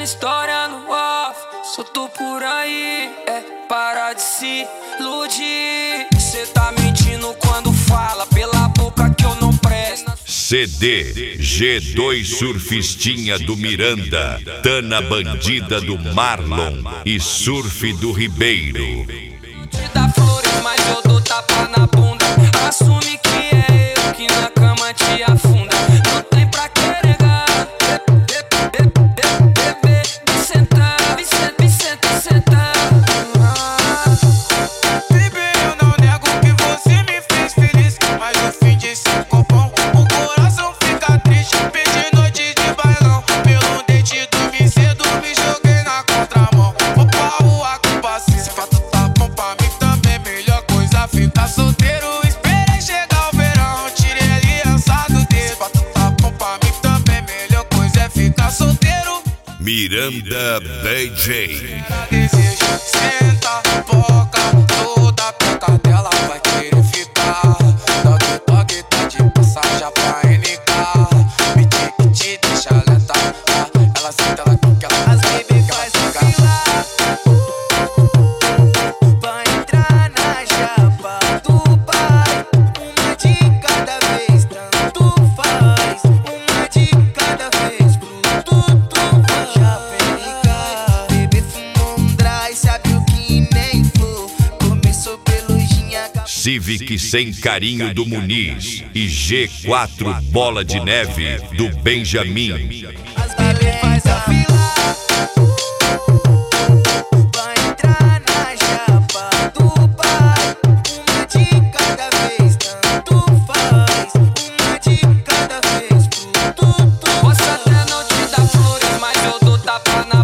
história no off, solto por aí, para de se iludir. Cê tá mentindo quando fala pela boca que eu não presto. CD G2 Surfistinha do Miranda, Tana Bandida do Marlon e Surf do Ribeiro. Te dá flores, mas eu dou tapa na bunda. Assume que é eu que na cama te afunda. Não tem pra que negar. Sentar, sentar. Baby, eu não nego que você me fez feliz, mas no fim de cinco bom, o coração fica triste. Perdi noite de bailão, pelo dente dormi cedo, me joguei na contramão. Vou pra rua com paciência, pra tu tá bom pra mim também. Melhor coisa ficar solteiro. Esperei chegar o verão, tirei aliança do dedo. Pra tu tá bom pra mim também. Melhor coisa é ficar solteiro. Miranda DJ. Desejo, senta, boca, toda peca dela vai querer ficar. Dog, tá de passagem pra NK. Me te deixa lenta. Ela senta, ela quica, ela baby faz ficar. Vai entrar na chapa do pai, uma de cada vez, tanto faz. Uma de cada vez, bruto faz. Chapéu, bebê fumou um dry, sabe o que nem for. Começou pelujinha. Civic Sem Carinho do Muniz e G4 Bola de Neve do Benjamin. As bebê faz a fila. Vai entrar na chapa do pai, uma de cada vez, tanto faz. Uma de cada vez, bruto. Posso até não te dar flores, mas eu dou tapa na